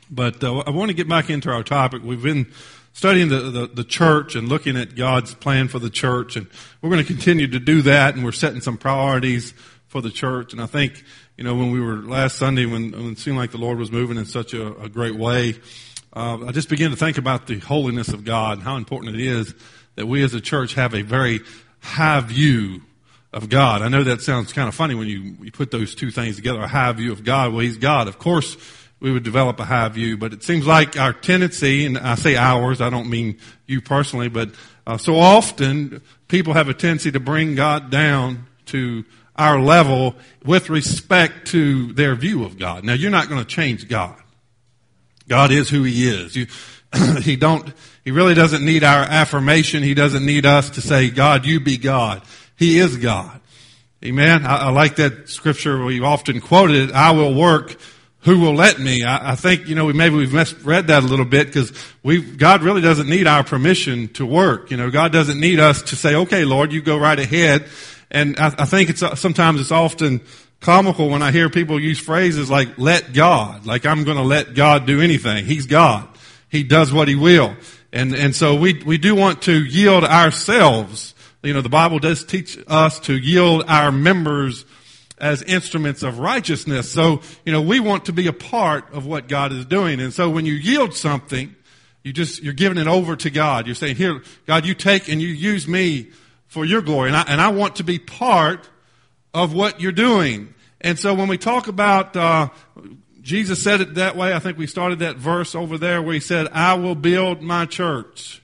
But I want to get back into our topic. We've been studying the church and looking at God's plan for the church, and we're going to continue to do that, and we're setting some priorities for the church. And I think, when we were last Sunday, when it seemed like the Lord was moving in such a great way, I just began to think about the holiness of God and how important it is that we as a church have a very high view of God. I know that sounds kind of funny when you put those two things together, a high view of God. Well, He's God. Of course, we would develop a high view, but it seems like our tendency, and I say ours, I don't mean you personally, but so often people have a tendency to bring God down to our level with respect to their view of God. Now, you're not going to change God. God is who He is. He really doesn't need our affirmation. He doesn't need us to say, God, you be God. He is God. Amen. I like that scripture we've often quoted, I will work, who will let me? I think, maybe we've misread that a little bit because God really doesn't need our permission to work. God doesn't need us to say, okay, Lord, you go right ahead. And I think sometimes it's often comical when I hear people use phrases like, let God, like I'm going to let God do anything. He's God. He does what He will. And so we do want to yield ourselves. The Bible does teach us to yield our members as instruments of righteousness. So, we want to be a part of what God is doing. And so when you yield something, you're giving it over to God. You're saying, here, God, you take and you use me for your glory. And I want to be part of what you're doing. And so when we talk about, Jesus said it that way. I think we started that verse over there where He said, I will build my church.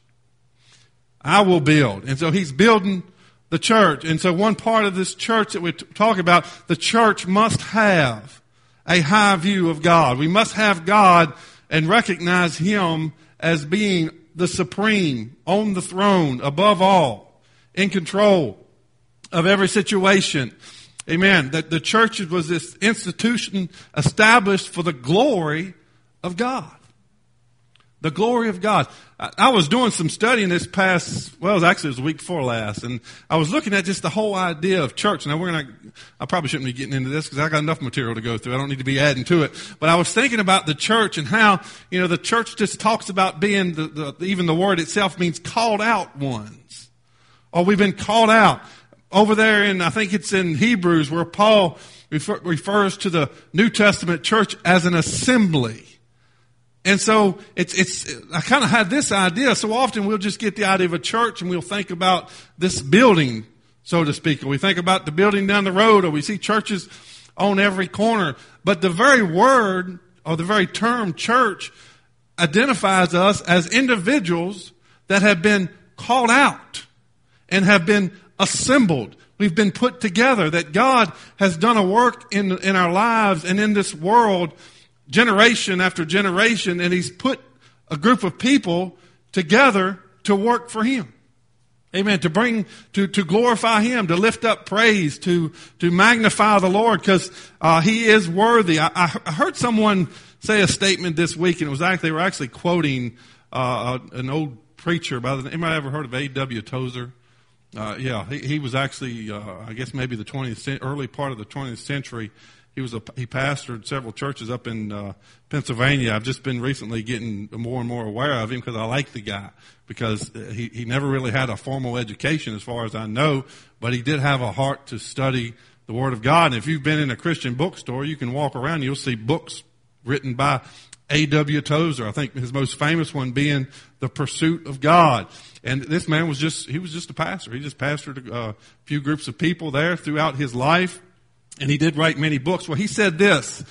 I will build. And so He's building the church. And so one part of this church that we talk about, the church must have a high view of God. We must have God and recognize Him as being the supreme, on the throne, above all, in control of every situation. Amen. That the church was this institution established for the glory of God. The glory of God. I was doing some studying this past, it was the week before last, and I was looking at just the whole idea of church. Now I probably shouldn't be getting into this because I got enough material to go through. I don't need to be adding to it. But I was thinking about the church and how, the church just talks about being even the word itself means called out ones. Or we've been called out. Over there I think it's in Hebrews where Paul refers to the New Testament church as an assembly. And so I kind of had this idea. So often we'll just get the idea of a church and we'll think about this building, so to speak. Or we think about the building down the road, or we see churches on every corner. But the very word or the very term church identifies us as individuals that have been called out and have been assembled. We've been put together, that God has done a work in our lives and in this world generation after generation, and He's put a group of people together to work for Him. Amen. To glorify Him, to lift up praise, to magnify the Lord, because He is worthy. I heard someone say a statement this week, and they were actually quoting an old preacher by the name. Anybody ever heard of A.W. Tozer? He was actually, I guess maybe early part of the 20th century. He pastored several churches up in Pennsylvania. I've just been recently getting more and more aware of him because I like the guy, because he never really had a formal education as far as I know, but he did have a heart to study the Word of God. And if you've been in a Christian bookstore, you can walk around and you'll see books written by A.W. Tozer. I think his most famous one being The Pursuit of God. And this man was just a pastor. He just pastored a few groups of people there throughout his life. And he did write many books. Well, he said this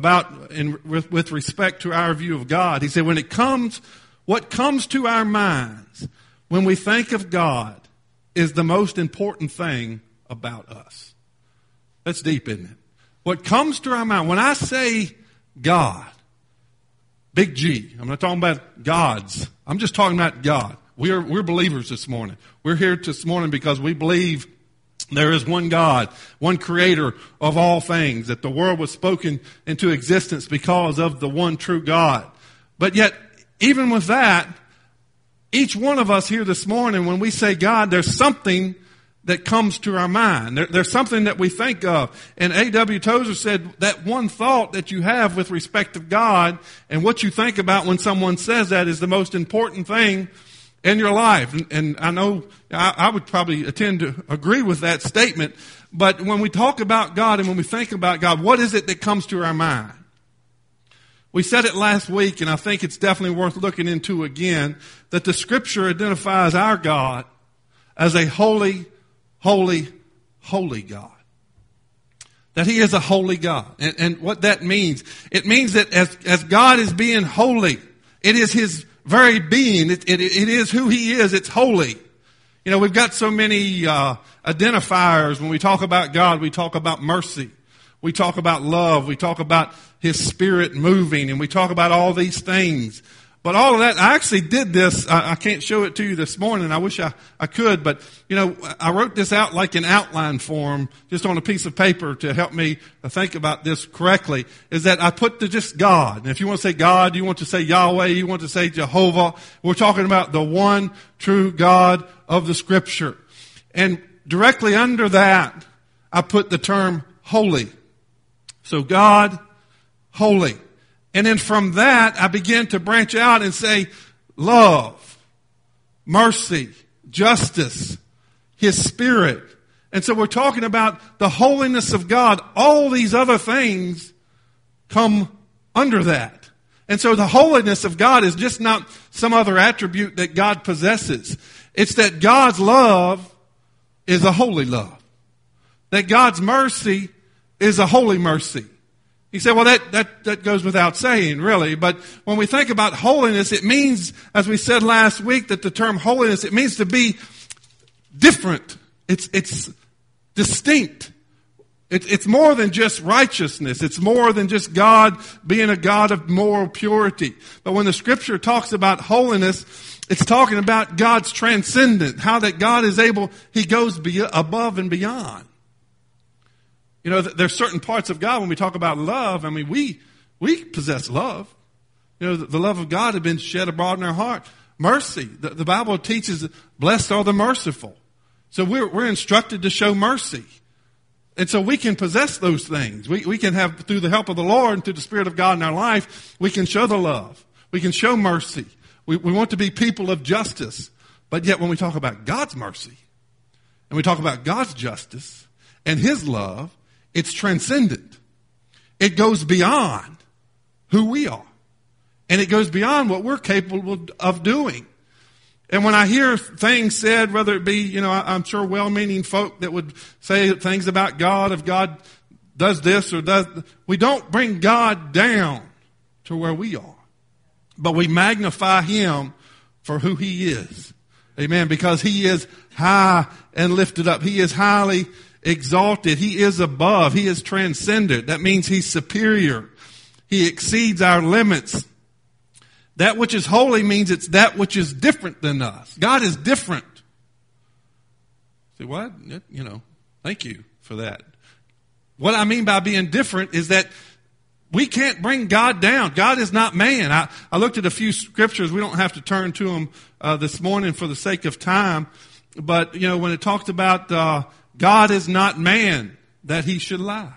with respect to our view of God. He said, what comes to our minds when we think of God is the most important thing about us. That's deep, isn't it? What comes to our mind, when I say God, big G, I'm not talking about gods. I'm just talking about God. We're believers this morning. We're here this morning because we believe there is one God, one creator of all things, that the world was spoken into existence because of the one true God. But yet, even with that, each one of us here this morning, when we say God, there's something that comes to our mind. There's something that we think of. And A.W. Tozer said that one thought that you have with respect to God and what you think about when someone says that is the most important thing in your life. And I know I would probably tend to agree with that statement. But when we talk about God and when we think about God, what is it that comes to our mind? We said it last week, and I think it's definitely worth looking into again, that the Scripture identifies our God as a holy, holy, holy God. That He is a holy God. And what that means, it means that as God is being holy, it is His very being. It is who He is. It's holy. You know, we've got so many identifiers. When we talk about God, we talk about mercy. We talk about love. We talk about His Spirit moving. And we talk about all these things. But all of that, I actually did this. I can't show it to you this morning. I wish I could. But, you know, I wrote this out like an outline form just on a piece of paper to help me think about this correctly. Is that I put just God. And if you want to say God, you want to say Yahweh, you want to say Jehovah. We're talking about the one true God of the Scripture. And directly under that, I put the term holy. So God, holy. And then from that, I began to branch out and say love, mercy, justice, His Spirit. And so we're talking about the holiness of God. All these other things come under that. And so the holiness of God is just not some other attribute that God possesses. It's that God's love is a holy love. That God's mercy is a holy mercy. He said, well, that goes without saying, really. But when we think about holiness, it means, as we said last week, that the term holiness, it means to be different. It's distinct. It's more than just righteousness. It's more than just God being a God of moral purity. But when the Scripture talks about holiness, it's talking about God's transcendent, how that God is able, He goes above and beyond. You know, there's certain parts of God when we talk about love. I mean, we possess love. You know, the love of God has been shed abroad in our heart. Mercy. The Bible teaches, blessed are the merciful. So we're instructed to show mercy. And so we can possess those things. We can have, through the help of the Lord and through the Spirit of God in our life, we can show the love. We can show mercy. We want to be people of justice. But yet when we talk about God's mercy and we talk about God's justice and His love, it's transcendent. It goes beyond who we are. And it goes beyond what we're capable of doing. And when I hear things said, whether it be, you know, I'm sure well-meaning folk that would say things about God, if God does this or does, we don't bring God down to where we are. But we magnify Him for who He is. Amen. Because He is high and lifted up. He is highly exalted. He is above. He is transcendent. That means He's superior. He exceeds our limits. That which is holy means it's that which is different than us. God is different. Say, what? You know, thank you for that. What I mean by being different is that we can't bring God down. God is not man. I looked at a few scriptures. We don't have to turn to them this morning for the sake of time. But, you know, when it talks about God is not man that He should lie.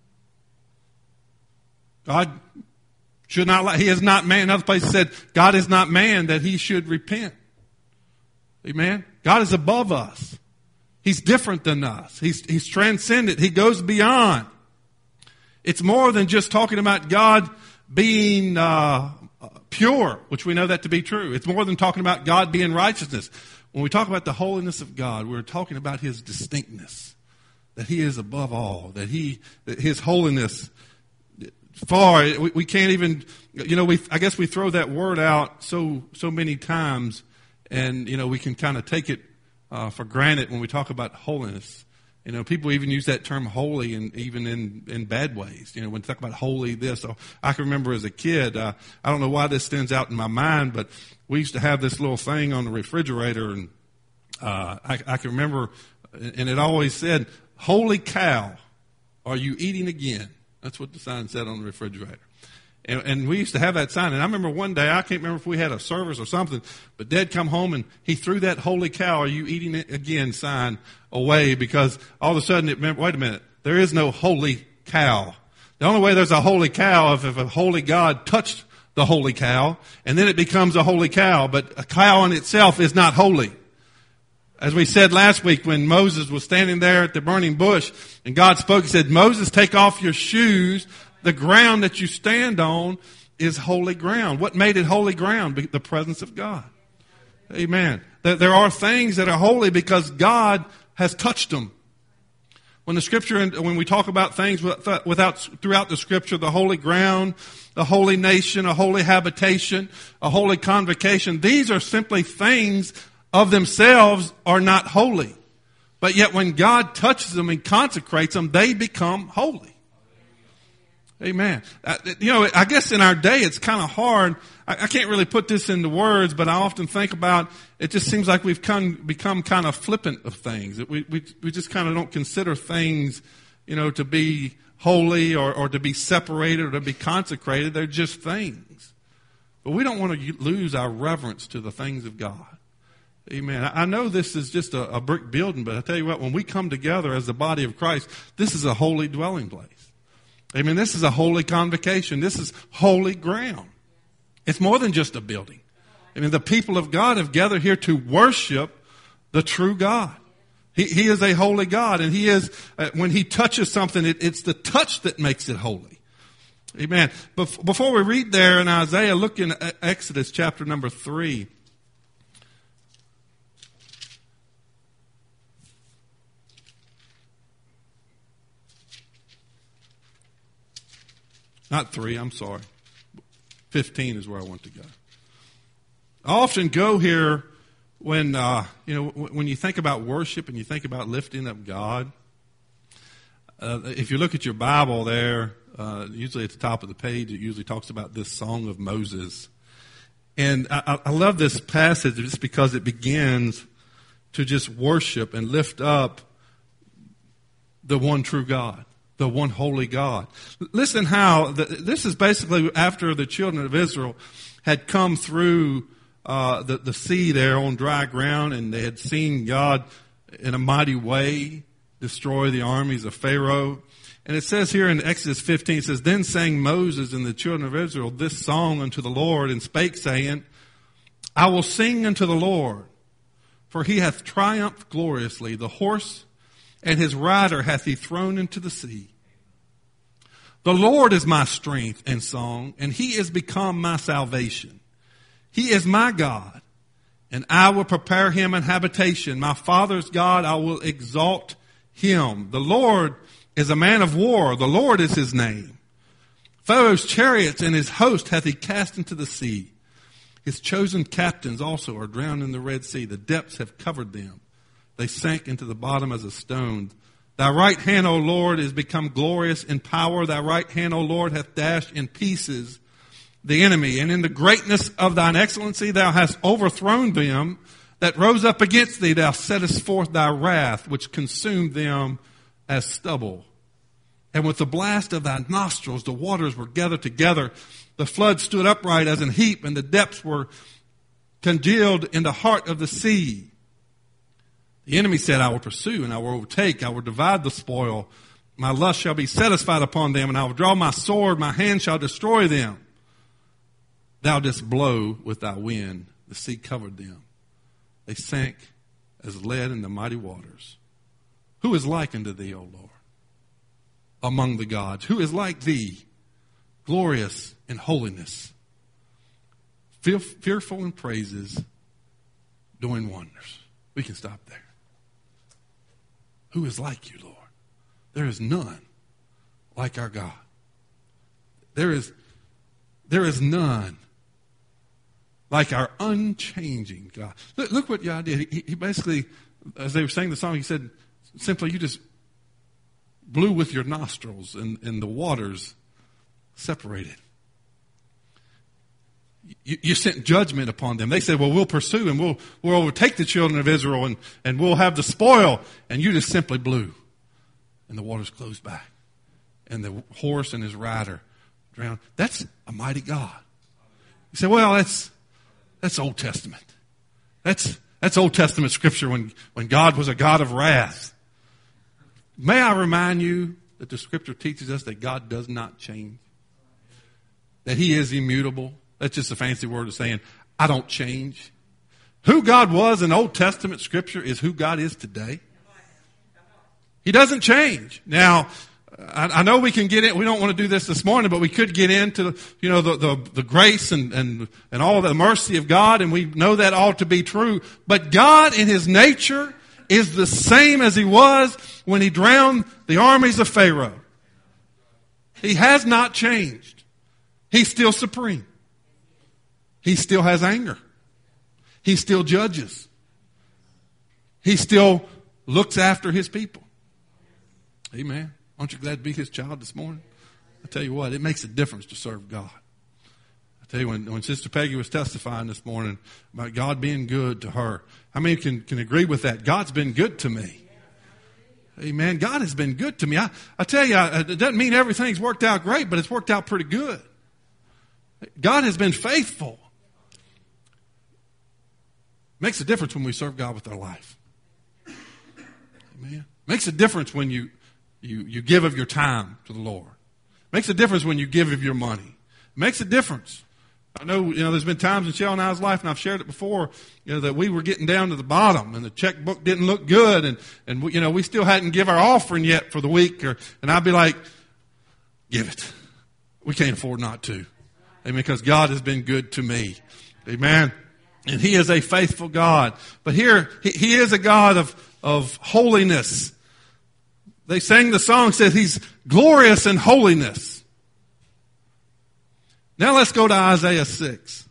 God should not lie. He is not man. Another place said, God is not man that He should repent. Amen? God is above us. He's different than us. He's transcendent. He goes beyond. It's more than just talking about God being pure, which we know that to be true. It's more than talking about God being righteousness. When we talk about the holiness of God, we're talking about His distinctness, that He is above all, that His holiness far, we can't even, you know, I guess we throw that word out so many times, and, you know, we can kind of take it for granted when we talk about holiness. You know, people even use that term holy and even in bad ways. You know, when they talk about holy this. So I can remember as a kid, I don't know why this stands out in my mind, but we used to have this little thing on the refrigerator, and I can remember, and it always said, "Holy cow, are you eating again?" That's what the sign said on the refrigerator. And we used to have that sign. And I remember one day, I can't remember if we had a service or something, but Dad come home and he threw that holy cow, are you eating it again sign away, because all of a sudden wait a minute, there is no holy cow. The only way there's a holy cow if a holy God touched the holy cow, and then it becomes a holy cow. But a cow in itself is not holy. As we said last week when Moses was standing there at the burning bush and God spoke, he said, Moses, take off your shoes. The ground that you stand on is holy ground. What made it holy ground? The presence of God. Amen. There are things that are holy because God has touched them. When the scripture, when we talk about things throughout the scripture, the holy ground, the holy nation, a holy habitation, a holy convocation, these are simply things of themselves are not holy. But yet when God touches them and consecrates them, they become holy. Amen. I guess in our day it's kind of hard. I can't really put this into words, but I often think about, it just seems like we've become kind of flippant of things. We just kind of don't consider things, to be holy or to be separated or to be consecrated. They're just things. But we don't want to lose our reverence to the things of God. Amen. I know this is just a brick building, but I tell you what, when we come together as the body of Christ, this is a holy dwelling place. Amen. This is a holy convocation. This is holy ground. It's more than just a building. I mean, the people of God have gathered here to worship the true God. He is a holy God, and He is, when He touches something, it's the touch that makes it holy. Amen. Before we read there in Isaiah, look in Exodus chapter number 3. Not 3, I'm sorry. 15 is where I want to go. I often go here when, when you think about worship and you think about lifting up God. If you look at your Bible there, usually at the top of the page, it usually talks about this Song of Moses. And I love this passage just because it begins to just worship and lift up the one true God. The one holy God. Listen how, this is basically after the children of Israel had come through the sea there on dry ground, and they had seen God in a mighty way destroy the armies of Pharaoh. And it says here in Exodus 15, it says, Then sang Moses and the children of Israel this song unto the Lord, and spake, saying, I will sing unto the Lord, for He hath triumphed gloriously. The horse and his rider hath He thrown into the sea. The Lord is my strength and song, and He is become my salvation. He is my God, and I will prepare Him an habitation. My father's God, I will exalt Him. The Lord is a man of war. The Lord is His name. Pharaoh's chariots and his host hath He cast into the sea. His chosen captains also are drowned in the Red Sea. The depths have covered them. They sank into the bottom as a stone. Thy right hand, O Lord, is become glorious in power. Thy right hand, O Lord, hath dashed in pieces the enemy. And in the greatness of thine excellency thou hast overthrown them that rose up against thee. Thou settest forth thy wrath, which consumed them as stubble. And with the blast of thy nostrils the waters were gathered together. The flood stood upright as an heap, and the depths were congealed in the heart of the sea. The enemy said, I will pursue and I will overtake. I will divide the spoil. My lust shall be satisfied upon them, and I will draw my sword. My hand shall destroy them. Thou didst blow with thy wind. The sea covered them. They sank as lead in the mighty waters. Who is like unto thee, O Lord, among the gods? Who is like thee, glorious in holiness, fearful in praises, doing wonders? We can stop there. Who is like you, Lord? There is none like our God. There is none like our unchanging God. Look what God did. He basically, as they were saying the song, He said, simply, you just blew with your nostrils and the waters separated. You sent judgment upon them. They said, well, we'll pursue and we'll overtake the children of Israel and we'll have the spoil. And you just simply blew. And the waters closed back. And the horse and his rider drowned. That's a mighty God. You say, well, that's Old Testament. That's Old Testament scripture when God was a God of wrath. May I remind you that the scripture teaches us that God does not change. That he is immutable. That's just a fancy word of saying, I don't change. Who God was in Old Testament scripture is who God is today. He doesn't change. Now, I know we can get in, we don't want to do this morning, but we could get into, the grace and all the mercy of God, and we know that all to be true. But God in his nature is the same as he was when he drowned the armies of Pharaoh. He has not changed. He's still supreme. He still has anger. He still judges. He still looks after his people. Amen. Aren't you glad to be his child this morning? I tell you what, it makes a difference to serve God. I tell you, when Sister Peggy was testifying this morning about God being good to her, how many can agree with that? God's been good to me. Amen. God has been good to me. I tell you, it doesn't mean everything's worked out great, but it's worked out pretty good. God has been faithful. Makes a difference when we serve God with our life. Amen. Makes a difference when you give of your time to the Lord. Makes a difference when you give of your money. Makes a difference. I know, there's been times in Shell and I's life, and I've shared it before, that we were getting down to the bottom, and the checkbook didn't look good, and we still hadn't give our offering yet for the week, and I'd be like, give it. We can't afford not to. Amen. Because God has been good to me. Amen. And he is a faithful God. But here, he is a God of holiness. They sang the song, says he's glorious in holiness. Now let's go to Isaiah 6.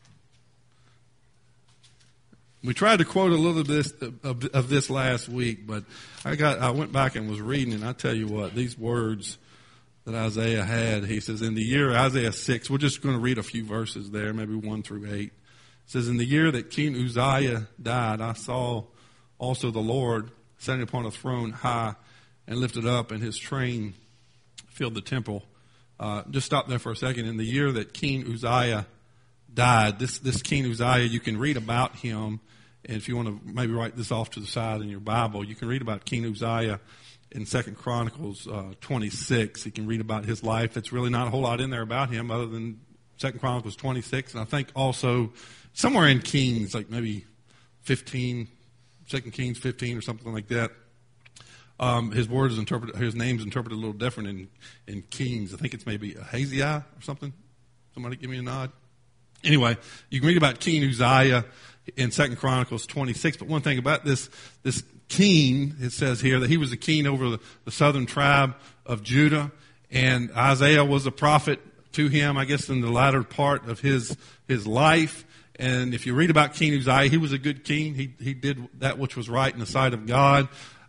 We tried to quote a little bit of this last week, but I went back and was reading, and I tell you what, these words that Isaiah had, he says, in the year, Isaiah 6, we're just going to read a few verses there, maybe 1 through 8. It says, in the year that King Uzziah died, I saw also the Lord sitting upon a throne high and lifted up, and his train filled the temple. Just stop there for a second. In the year that King Uzziah died, this King Uzziah, you can read about him, and if you want to maybe write this off to the side in your Bible, you can read about King Uzziah in 2 Chronicles 26. You can read about his life. It's really not a whole lot in there about him other than 2 Chronicles 26, and I think also somewhere in Kings, like maybe 15, 2 Kings 15 or something like that. His name's interpreted a little different in Kings. I think it's maybe Ahaziah or something. Somebody give me a nod. Anyway, you can read about King Uzziah in 2 Chronicles 26. But one thing about this king, it says here that he was a king over the southern tribe of Judah, and Isaiah was a prophet to him, I guess, in the latter part of his life. And if you read about King Uzziah, he was a good king. He did that which was right in the sight of God.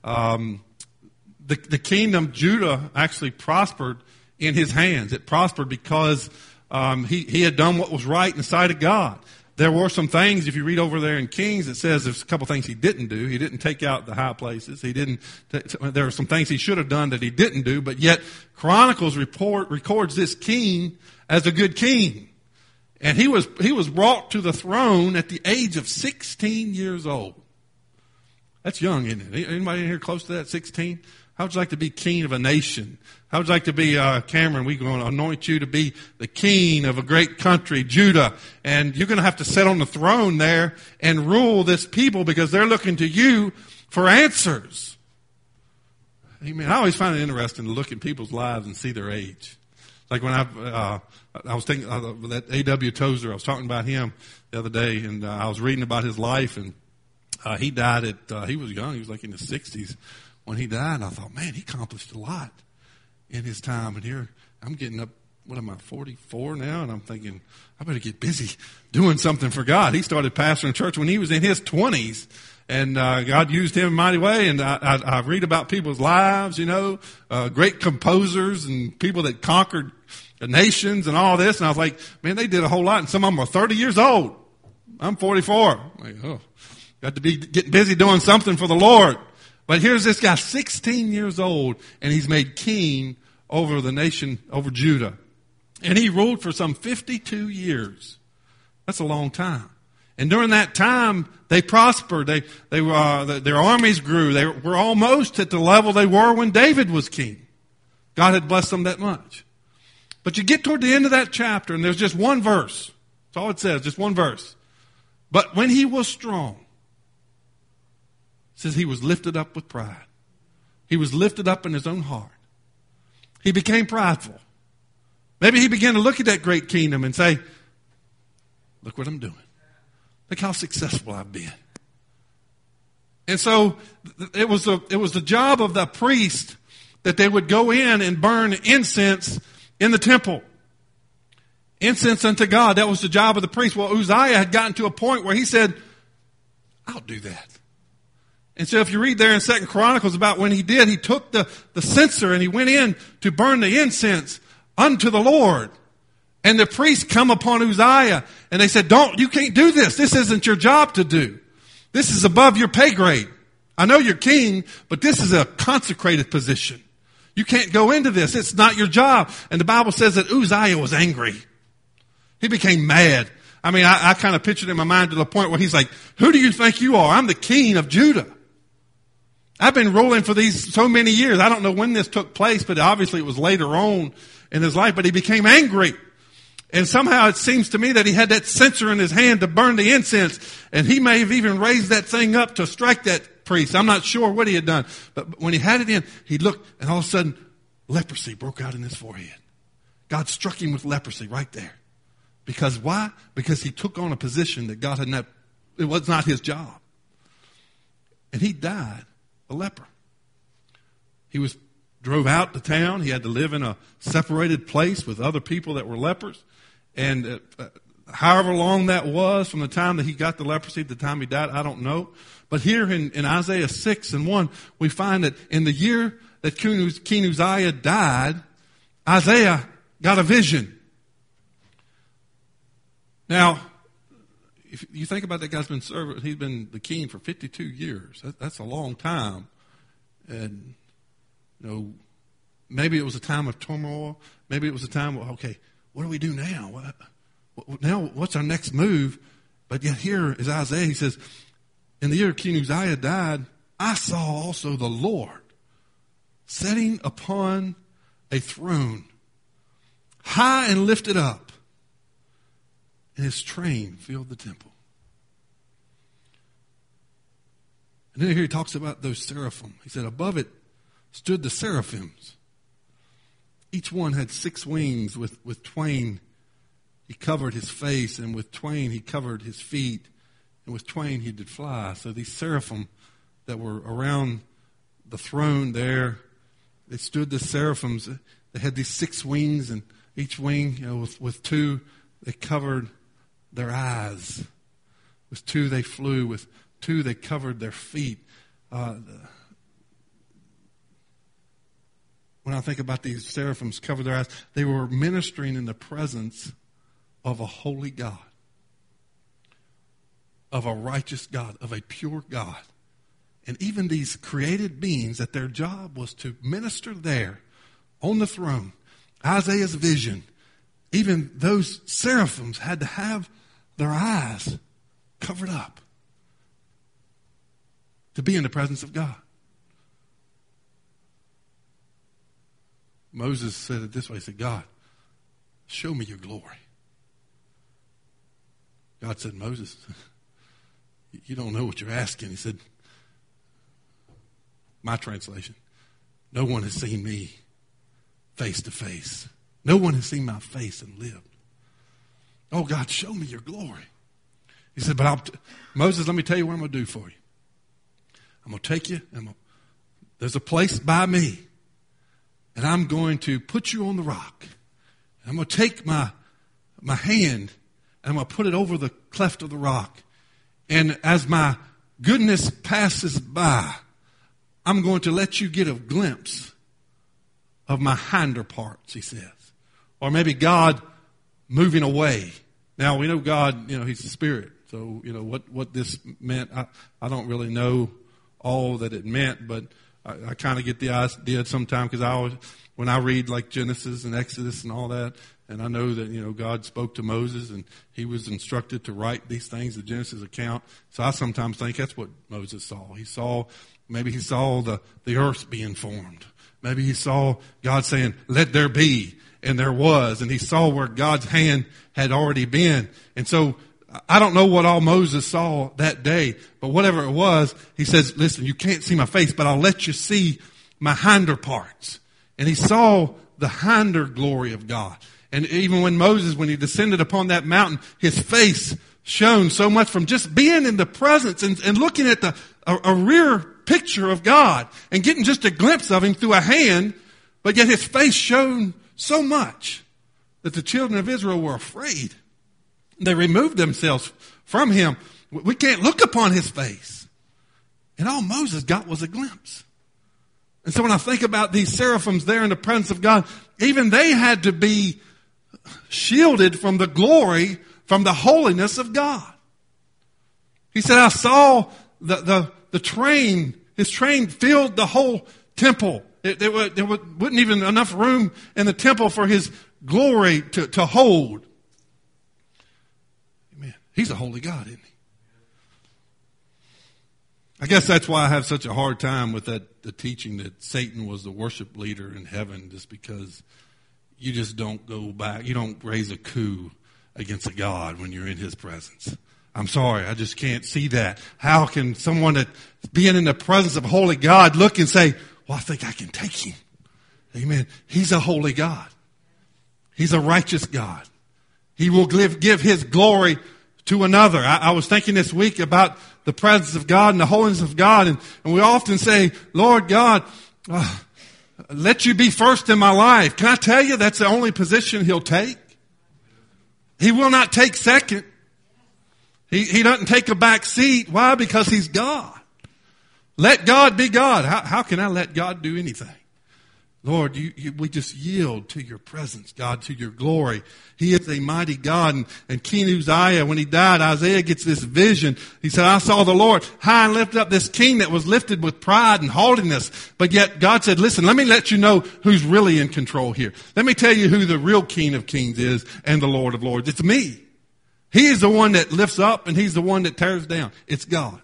The kingdom, Judah, actually prospered in his hands. It prospered because he had done what was right in the sight of God. There were some things, if you read over there in Kings, it says there's a couple things he didn't do. He didn't take out the high places. There are some things he should have done that he didn't do, but yet Chronicles records this king as a good king. And he was brought to the throne at the age of 16 years old. That's young, isn't it? Anybody in here close to that, 16? How would you like to be king of a nation? How would you like to be, Cameron, we're going to anoint you to be the king of a great country, Judah. And you're going to have to sit on the throne there and rule this people because they're looking to you for answers. Amen. I always find it interesting to look at people's lives and see their age. Like when I was thinking that A.W. Tozer, I was talking about him the other day, and I was reading about his life, and he died he was young, he was like in his 60s when he died, and I thought, man, he accomplished a lot in his time, and here I'm getting up, 44 now, and I'm thinking, I better get busy doing something for God. He started pastoring a church when he was in his 20s, and God used him in a mighty way, and I read about people's lives, great composers and people that conquered nations and all this, and I was like, man, they did a whole lot, and some of them are 30 years old. I'm 44. I'm like, got to be getting busy doing something for the Lord. But here's this guy, 16 years old, and he's made king over the nation, over Judah. And he ruled for some 52 years. That's a long time. And during that time, they prospered. Their armies grew. They were almost at the level they were when David was king. God had blessed them that much. But you get toward the end of that chapter, and there's just one verse. That's all it says, just one verse. But when he was strong, it says he was lifted up with pride. He was lifted up in his own heart. He became prideful. Maybe he began to look at that great kingdom and say, look what I'm doing. Look how successful I've been. And so it was the job of the priest that they would go in and burn incense in the temple. Incense unto God. That was the job of the priest. Well, Uzziah had gotten to a point where he said, I'll do that. And so if you read there in 2 Chronicles about when he did, he took the censer and he went in to burn the incense unto the Lord. And the priests come upon Uzziah and they said, you can't do this. This isn't your job to do. This is above your pay grade. I know you're king, but this is a consecrated position. You can't go into this. It's not your job. And the Bible says that Uzziah was angry. He became mad. I mean, I kind of pictured in my mind to the point where he's like, who do you think you are? I'm the king of Judah. I've been ruling for these so many years. I don't know when this took place, but obviously it was later on in his life. But he became angry. And somehow it seems to me that he had that censer in his hand to burn the incense. And he may have even raised that thing up to strike that priest. I'm not sure what he had done. But when he had it in, he looked and all of a sudden leprosy broke out in his forehead. God struck him with leprosy right there. Because why? Because he took on a position that God had not, it was not his job. And he died a leper. He was drove out to town. He had to live in a separated place with other people that were lepers. And however long that was from the time that he got the leprosy to the time he died, I don't know. But here in Isaiah 6:1, we find that in the year that King Uzziah died, Isaiah got a vision. Now, if you think about that guy's been serving, he's been the king for 52 years. That's a long time. And, maybe it was a time of turmoil. Maybe it was a time of, okay, what do we do now? Now, what's our next move? But yet here is Isaiah. He says, in the year King Uzziah died, I saw also the Lord sitting upon a throne, high and lifted up, and his train filled the temple. And then here he talks about those seraphim. He said, above it stood the seraphims. Each one had 6 wings. With twain he covered his face, and with twain he covered his feet, and with twain he did fly. So these seraphim that were around the throne there, they stood the seraphims. They had these 6 wings, and each wing, with 2, they covered their eyes. With 2 they flew. With 2 they covered their feet. When I think about these seraphims covered their eyes, they were ministering in the presence of a holy God, of a righteous God, of a pure God. And even these created beings, that their job was to minister there on the throne. Isaiah's vision, even those seraphims had to have their eyes covered up to be in the presence of God. Moses said it this way. He said, God, show me your glory. God said, Moses, you don't know what you're asking. He said, my translation, no one has seen me face to face. No one has seen my face and lived. Oh, God, show me your glory. He said, but Moses, let me tell you what I'm going to do for you. I'm going to take you, and there's a place by me, and I'm going to put you on the rock. And I'm going to take my hand, and I'm going to put it over the cleft of the rock. And as my goodness passes by, I'm going to let you get a glimpse of my hinder parts, he says. Or maybe God moving away. Now, we know God, he's a spirit. So, what this meant, I don't really know all that it meant, but I kind of get the idea sometimes, because when I read like Genesis and Exodus and all that, And I know that, God spoke to Moses and he was instructed to write these things, the Genesis account. So I sometimes think that's what Moses saw. Maybe he saw the earth being formed. Maybe he saw God saying, let there be, and there was. And he saw where God's hand had already been. And so I don't know what all Moses saw that day, but whatever it was, he says, listen, you can't see my face, but I'll let you see my hinder parts. And he saw the hinder glory of God. And even when he descended upon that mountain, his face shone so much from just being in the presence and looking at a rear picture of God and getting just a glimpse of him through a hand, but yet his face shone so much that the children of Israel were afraid. They removed themselves from him. We can't look upon his face. And all Moses got was a glimpse. And so when I think about these seraphims there in the presence of God, even they had to be shielded from the glory, from the holiness of God. He said, I saw the train, his train filled the whole temple. There wasn't even enough room in the temple for his glory to hold. Amen. He's a holy God, isn't he? I guess that's why I have such a hard time with the teaching that Satan was the worship leader in heaven, just because you just don't go back. You don't raise a coup against a God when you're in his presence. I'm sorry, I just can't see that. How can someone that being in the presence of holy God look and say, well, I think I can take him? Amen. He's a holy God. He's a righteous God. He will give his glory to another. I was thinking this week about the presence of God and the holiness of God, and we often say, Lord God, let you be first in my life. Can I tell you that's the only position he'll take? He will not take second. He doesn't take a back seat. Why? Because he's God. Let God be God. How can I let God do anything? Lord, we just yield to your presence, God, to your glory. He is a mighty God. And King Uzziah, when he died, Isaiah gets this vision. He said, I saw the Lord high and lifted up, this king that was lifted with pride and haughtiness. But yet God said, listen, let me let you know who's really in control here. Let me tell you who the real King of Kings is and the Lord of Lords. It's me. He is the one that lifts up and he's the one that tears down. It's God.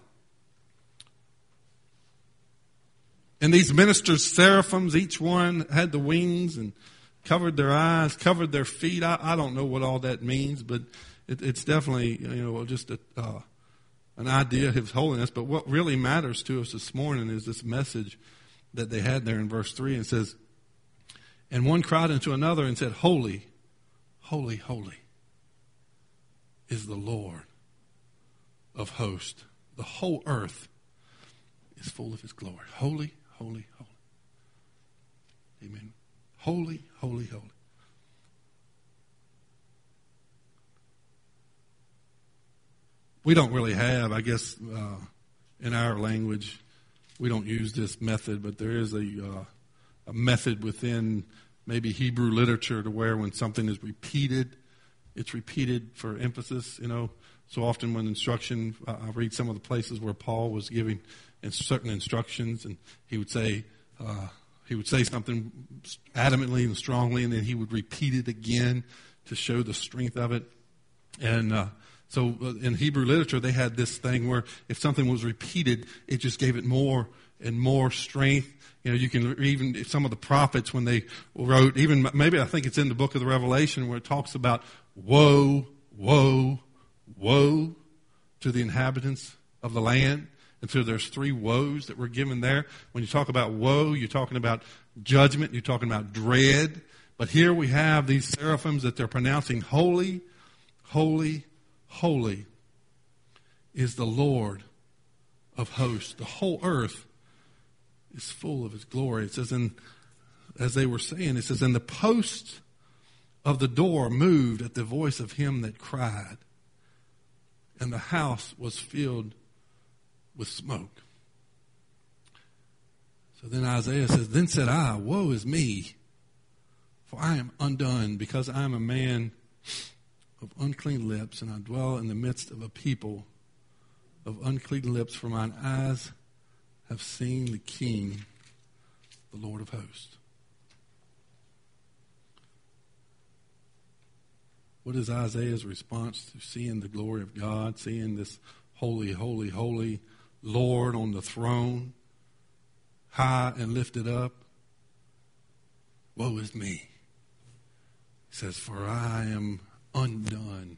And these ministers, seraphims, each one had the wings and covered their eyes, covered their feet. I don't know what all that means, but it's definitely, just an idea of his holiness. But what really matters to us this morning is this message that they had there in verse 3. It says, and one cried unto another and said, holy, holy, holy is the Lord of hosts. The whole earth is full of his glory. Holy, holy, holy. Amen. Holy, holy, holy. We don't really have, I guess, in our language, we don't use this method, but there is a method within maybe Hebrew literature to where when something is repeated, it's repeated for emphasis, So often when instruction, I read some of the places where Paul was giving certain instructions, and he would say something adamantly and strongly, and then he would repeat it again to show the strength of it. And so in Hebrew literature, they had this thing where if something was repeated, it just gave it more and more strength. You can even some of the prophets when they wrote, even maybe I think it's in the book of the Revelation where it talks about woe, woe, woe to the inhabitants of the land. And so there's 3 woes that were given there. When you talk about woe, you're talking about judgment, you're talking about dread. But here we have these seraphims that they're pronouncing holy, holy, holy is the Lord of hosts. The whole earth is full of his glory. It says, as they were saying, it says, and the posts of the door moved at the voice of him that cried, and the house was filled with smoke. So then Isaiah says, then said I, woe is me, for I am undone, because I am a man of unclean lips, and I dwell in the midst of a people of unclean lips, for mine eyes have seen the King, the Lord of hosts. What is Isaiah's response to seeing the glory of God, seeing this holy, holy, holy Lord on the throne, high and lifted up? Woe is me. He says, for I am undone.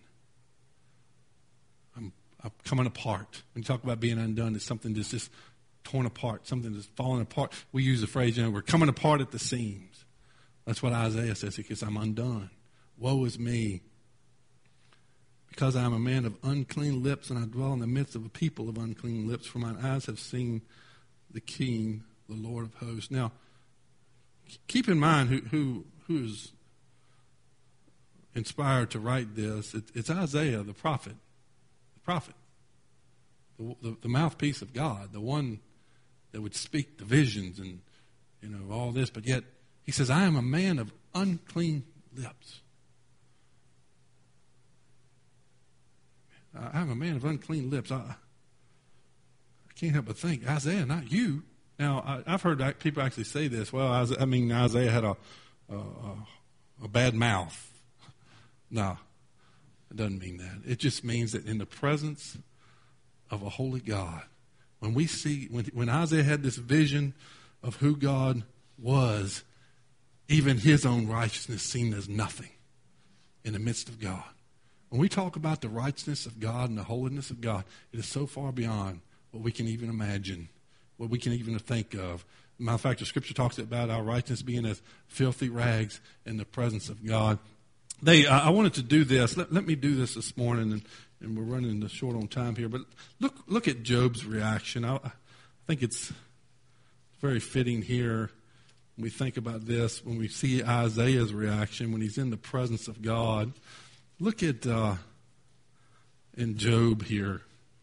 I'm coming apart. When you talk about being undone, it's something that's just torn apart, something that's falling apart. We use the phrase, we're coming apart at the seams. That's what Isaiah says. He says, I'm undone. Woe is me. Because I am a man of unclean lips, and I dwell in the midst of a people of unclean lips, for mine eyes have seen the King, the Lord of hosts. Now, keep in mind who is inspired to write this. It's Isaiah, the prophet. The mouthpiece of God, the one that would speak the visions and all this. But yet he says, I am a man of unclean lips. I'm a man of unclean lips. I can't help but think, Isaiah, not you. Now, I've heard people actually say this. Well, Isaiah had a bad mouth. No, it doesn't mean that. It just means that in the presence of a holy God, when Isaiah had this vision of who God was, even his own righteousness seemed as nothing in the midst of God. When we talk about the righteousness of God and the holiness of God, it is so far beyond what we can even imagine, what we can even think of. Matter of fact, the Scripture talks about our righteousness being as filthy rags in the presence of God. I wanted to do this. Let me do this morning, and we're running short on time here. But look at Job's reaction. I think it's very fitting here when we think about this, when we see Isaiah's reaction when he's in the presence of God. Look at in Job here.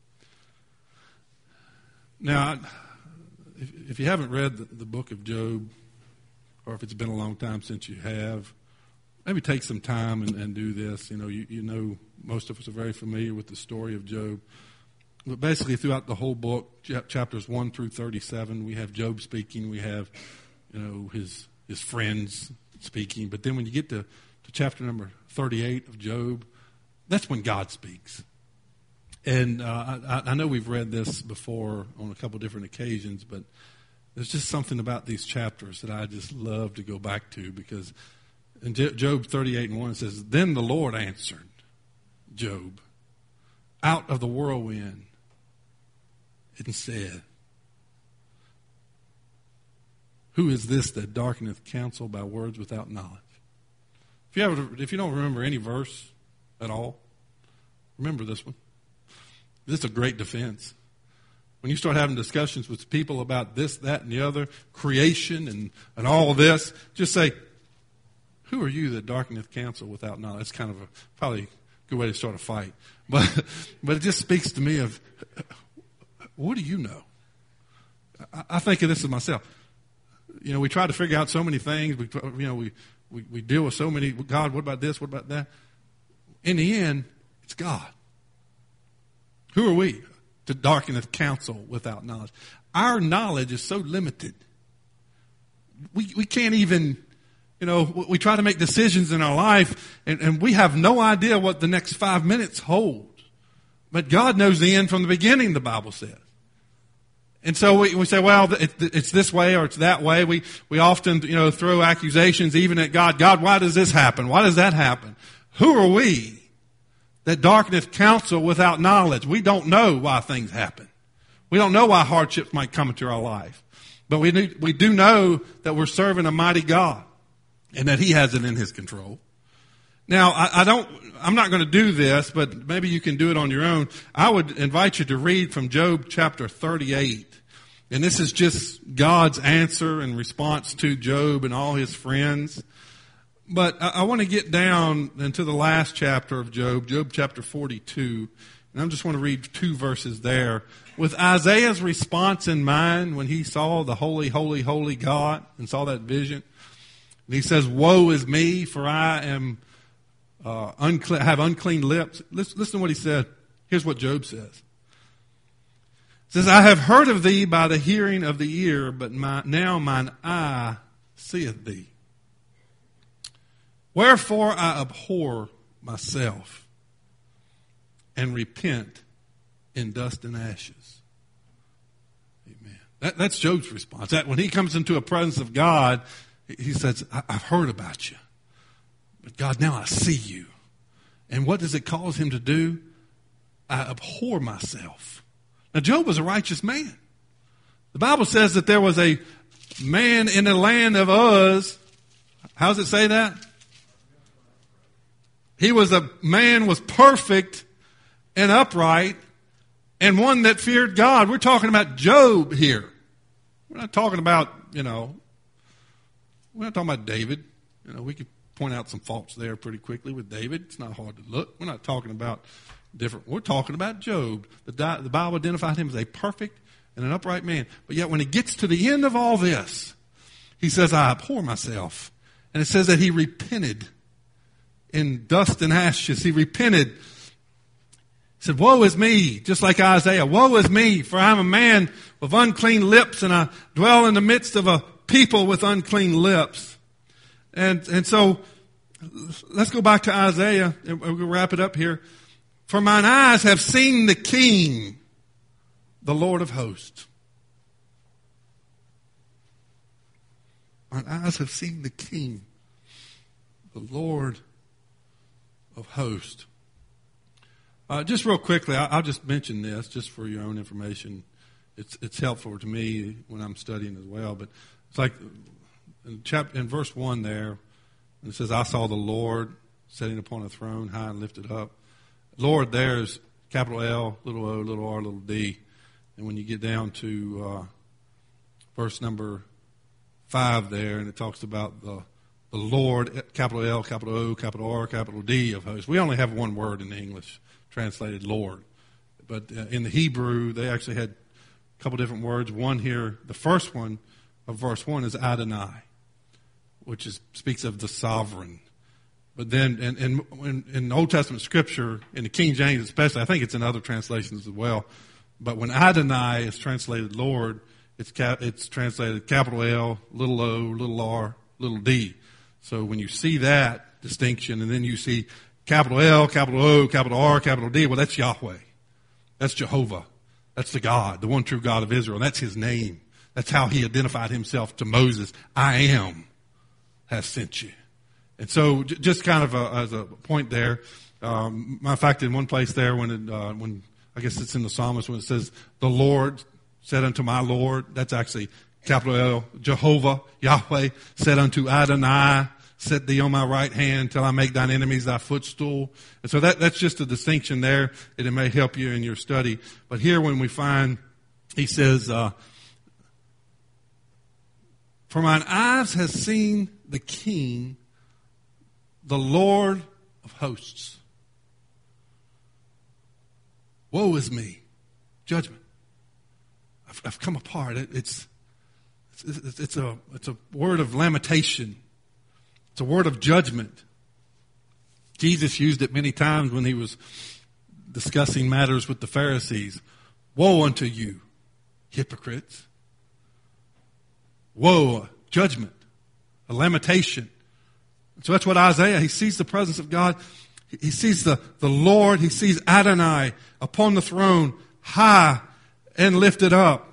Now, if you haven't read the book of Job, or if it's been a long time since you have, maybe take some time and do this. You know, most of us are very familiar with the story of Job. But basically, throughout the whole book, chapters 1 through 37, we have Job speaking. We have, his friends speaking. But then when you get to chapter number 38 of Job, that's when God speaks. And I know we've read this before on a couple different occasions, but there's just something about these chapters that I just love to go back to, because in Job 38:1 it says, Then the Lord answered Job out of the whirlwind and said, Who is this that darkeneth counsel by words without knowledge? If you don't remember any verse at all, remember this one. This is a great defense. When you start having discussions with people about this, that, and the other, creation and all this, just say, Who are you that darkeneth counsel without knowledge? It's kind of probably a good way to start a fight. But it just speaks to me of, what do you know? I think of this as myself. We try to figure out so many things. We deal with so many, God, what about this? What about that? In the end, it's God. Who are we to darkeneth counsel without knowledge? Our knowledge is so limited. We can't even, we try to make decisions in our life, and we have no idea what the next 5 minutes hold. But God knows the end from the beginning, the Bible says. And so we say, well, it's this way or it's that way. We often, throw accusations even at God. God, why does this happen? Why does that happen? Who are we that darkeneth counsel without knowledge? We don't know why things happen. We don't know why hardships might come into our life. But we do know that we're serving a mighty God and that He has it in His control. Now, I'm not going to do this, but maybe you can do it on your own. I would invite you to read from Job chapter 38. And this is just God's answer and response to Job and all his friends. But I want to get down into the last chapter of Job, Job chapter 42. And I just want to read 2 verses there. With Isaiah's response in mind when he saw the holy, holy, holy God and saw that vision. And he says, Woe is me, for I am have unclean lips. Listen to what he said. Here's what Job says. It says, I have heard of thee by the hearing of the ear, but now mine eye seeth thee. Wherefore I abhor myself and repent in dust and ashes. Amen. That's Job's response. That when he comes into a presence of God, he says, I've heard about you. But God, now I see you. And what does it cause him to do? I abhor myself. Now, Job was a righteous man. The Bible says that there was a man in the land of Uz. How does it say that? He was a man was perfect and upright and one that feared God. We're talking about Job here. We're not talking about, we're not talking about David. We could point out some faults there pretty quickly with David. It's not hard to look. We're not talking about different. We're talking about Job. The Bible identified him as a perfect and an upright man. But yet when he gets to the end of all this, he says, I abhor myself. And it says that he repented in dust and ashes. He repented. He said, woe is me, just like Isaiah. Woe is me, for I'm a man with unclean lips, and I dwell in the midst of a people with unclean lips. And so let's go back to Isaiah, and we'll wrap it up here. For mine eyes have seen the King, the Lord of hosts. Mine eyes have seen the King, the Lord of hosts. Just real quickly, I'll just mention this just for your own information. It's helpful to me when I'm studying as well. But it's like in verse 1 there, it says, I saw the Lord sitting upon a throne, high and lifted up. Lord there is capital L, little o, little r, little d. And when you get down to verse number 5 there, and it talks about the Lord, capital L, capital O, capital R, capital D of hosts. We only have one word in English translated Lord. But in the Hebrew, they actually had a couple different words. One here, the first one of verse 1 is Adonai, which speaks of the sovereign. But then in Old Testament scripture, in the King James especially, I think it's in other translations as well, but when Adonai is translated Lord, it's translated capital L, little o, little r, little d. So when you see that distinction, and then you see capital L, capital O, capital R, capital D, well, that's Yahweh. That's Jehovah. That's the God, the one true God of Israel. That's his name. That's how he identified himself to Moses. I am has sent you. And so just kind of as a point there, matter of fact, in one place there, when I guess it's in the Psalmist, when it says, the Lord said unto my Lord, that's actually capital L, Jehovah, Yahweh, said unto Adonai, set thee on my right hand till I make thine enemies thy footstool. And so that's just a distinction there, and it may help you in your study. But here when we find, he says, for mine eyes has seen the King, the Lord of hosts. Woe is me. Judgment. I've come apart. It's a word of lamentation. It's a word of judgment. Jesus used it many times when he was discussing matters with the Pharisees. Woe unto you, hypocrites. Woe, judgment, a lamentation. So that's what Isaiah, he sees the presence of God. He sees the Lord. He sees Adonai upon the throne, high and lifted up.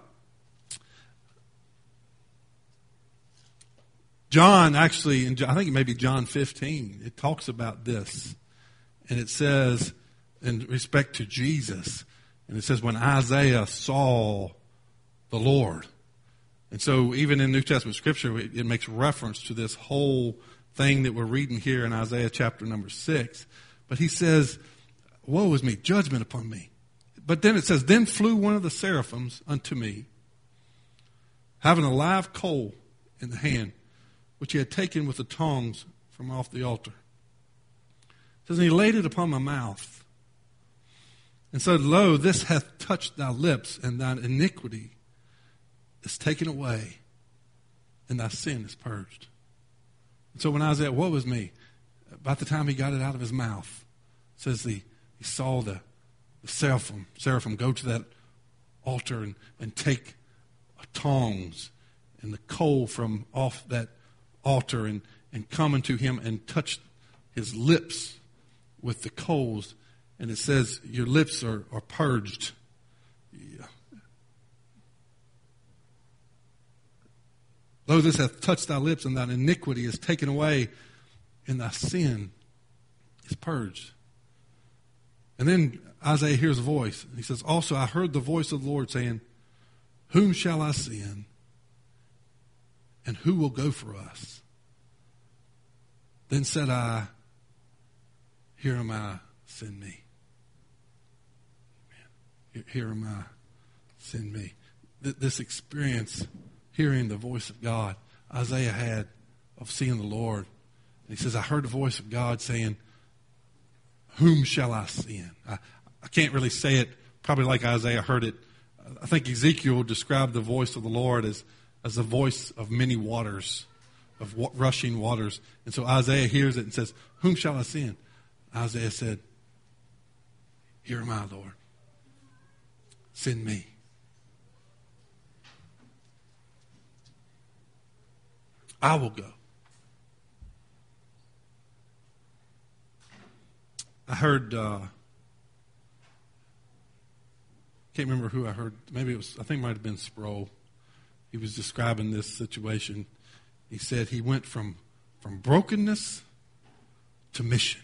John actually, I think it may be John 15, it talks about this. And it says, in respect to Jesus, and it says, when Isaiah saw the Lord. And so even in New Testament scripture, it makes reference to this whole thing that we're reading here in Isaiah chapter number 6. But he says, woe is me, judgment upon me. But then it says, then flew one of the seraphims unto me, having a live coal in the hand, which he had taken with the tongs from off the altar. It says, and he laid it upon my mouth, and said, lo, this hath touched thy lips, and thine iniquity is taken away, and thy sin is purged. And so when Isaiah, woe is me, about the time he got it out of his mouth, it says he saw the seraphim go to that altar and take tongs and the coal from off that altar and come unto him and touch his lips with the coals, and it says your lips are purged. Yeah. Though this hath touched thy lips, and thine iniquity is taken away, and thy sin is purged. And then Isaiah hears a voice. He says, also I heard the voice of the Lord saying, whom shall I send? And who will go for us? Then said I, here am I, send me. Here am I, send me. This experience, hearing the voice of God, Isaiah had of seeing the Lord. And he says, I heard the voice of God saying, whom shall I send? I can't really say it probably like Isaiah heard it. I think Ezekiel described the voice of the Lord as the voice of many waters, of rushing waters. And so Isaiah hears it and says, whom shall I send? Isaiah said, here am I, Lord. Send me. I will go. I heard, can't remember who I heard. Maybe it was, I think it might have been Sproul. He was describing this situation. He said he went from brokenness to mission.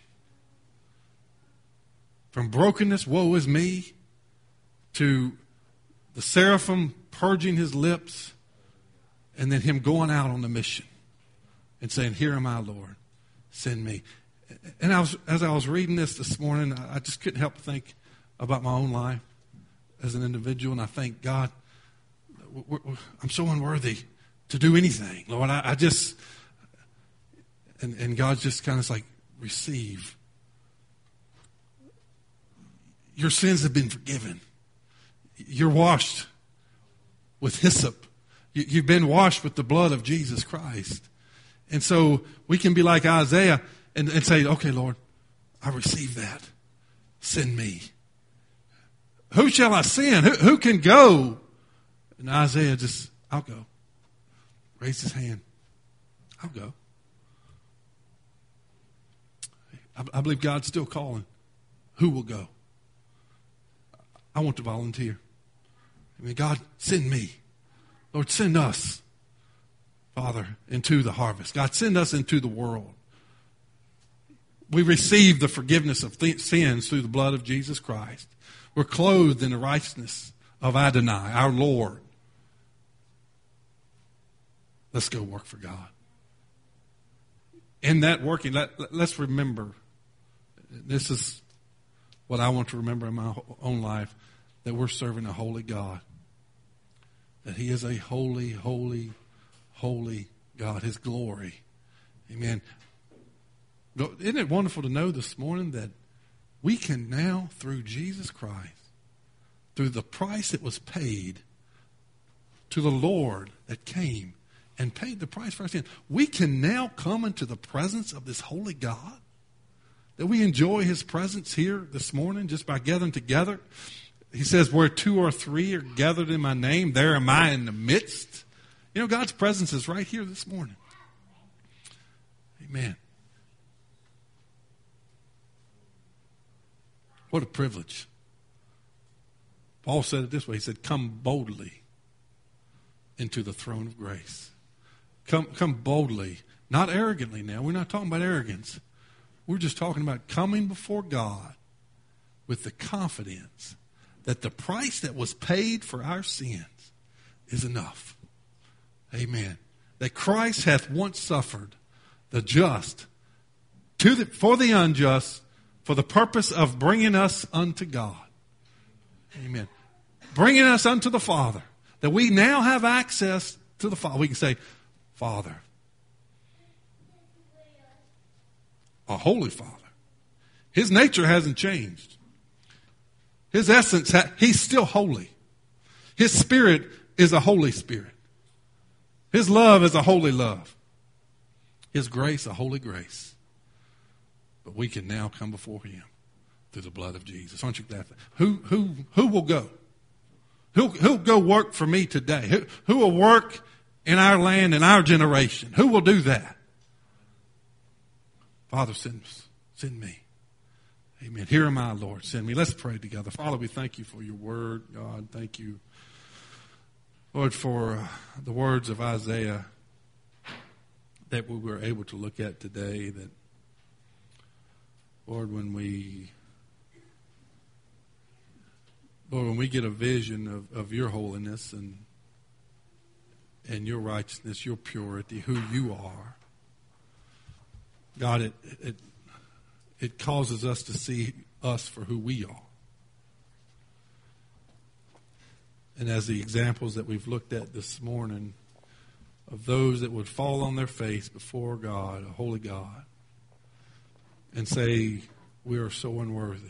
From brokenness, woe is me, to the seraphim purging his lips, and then him going out on the mission and saying, here am I, Lord, send me. And as I was reading this morning, I just couldn't help but think about my own life as an individual, and I thank God, I'm so unworthy to do anything, Lord. I just, and God's just kind of like, receive. Your sins have been forgiven. You're washed with hyssop. You've been washed with the blood of Jesus Christ. And so we can be like Isaiah and say, okay, Lord, I receive that. Send me. Who shall I send? Who can go? And Isaiah just, I'll go. Raised his hand. I'll go. I believe God's still calling. Who will go? I want to volunteer. I mean, God, send me. Lord, send us, Father, into the harvest. God, send us into the world. We receive the forgiveness of sins through the blood of Jesus Christ. We're clothed in the righteousness of Adonai, our Lord. Let's go work for God. In that working, let's remember, this is what I want to remember in my own life, that we're serving a holy God. That He is a holy, holy, holy God. His glory. Amen. Isn't it wonderful to know this morning that we can now, through Jesus Christ, through the price that was paid to the Lord that came and paid the price for our sin, we can now come into the presence of this holy God? That we enjoy His presence here this morning just by gathering together. He says, where two or three are gathered in my name, there am I in the midst. You know, God's presence is right here this morning. Amen. What a privilege. Paul said it this way. He said, come boldly into the throne of grace. Come boldly. Not arrogantly now. We're not talking about arrogance. We're just talking about coming before God with the confidence that the price that was paid for our sins is enough. Amen. That Christ hath once suffered the just for the unjust for the purpose of bringing us unto God. Amen. Bringing us unto the Father. That we now have access to the Father. We can say, Father. A holy Father. His nature hasn't changed. His essence, He's still holy. His Spirit is a holy Spirit. His love is a holy love. His grace, a holy grace. But we can now come before Him through the blood of Jesus. Aren't you glad? Who will go? Who'll go work for me today? Who will work in our land, in our generation? Who will do that? Father, send me. Amen. Here am I, Lord. Send me. Let's pray together. Father, we thank you for your word, God. Thank you, Lord, for the words of Isaiah that we were able to look at today. That, Lord, when we get a vision of your holiness and your righteousness, your purity, who you are, God, it causes us to see us for who we are. And as the examples that we've looked at this morning of those that would fall on their face before God, a holy God, and say, we are so unworthy.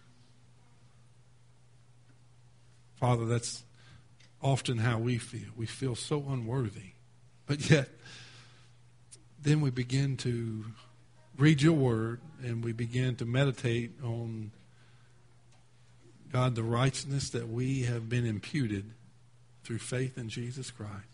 Father, that's often how we feel. We feel so unworthy. But yet, then we begin to read your word and we begin to meditate on, God, the righteousness that we have been imputed through faith in Jesus Christ.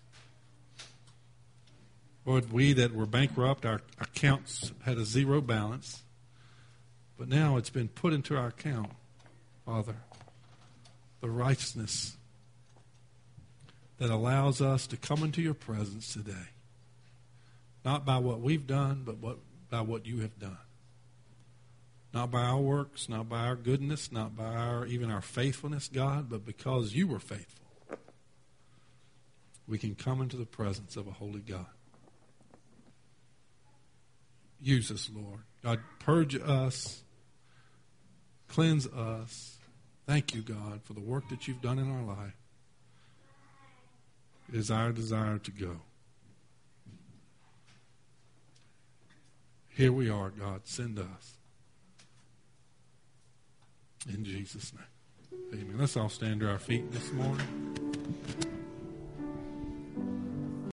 Lord, we that were bankrupt, our accounts had a zero balance, but now it's been put into our account, Father, the righteousness that allows us to come into your presence today. Not by what we've done, but by what you have done. Not by our works, not by our goodness, not by even our faithfulness, God, but because you were faithful. We can come into the presence of a holy God. Use us, Lord. God, purge us, cleanse us. Thank you, God, for the work that you've done in our life. It is our desire to go. Here we are, God. Send us. In Jesus' name. Amen. Let's all stand to our feet this morning.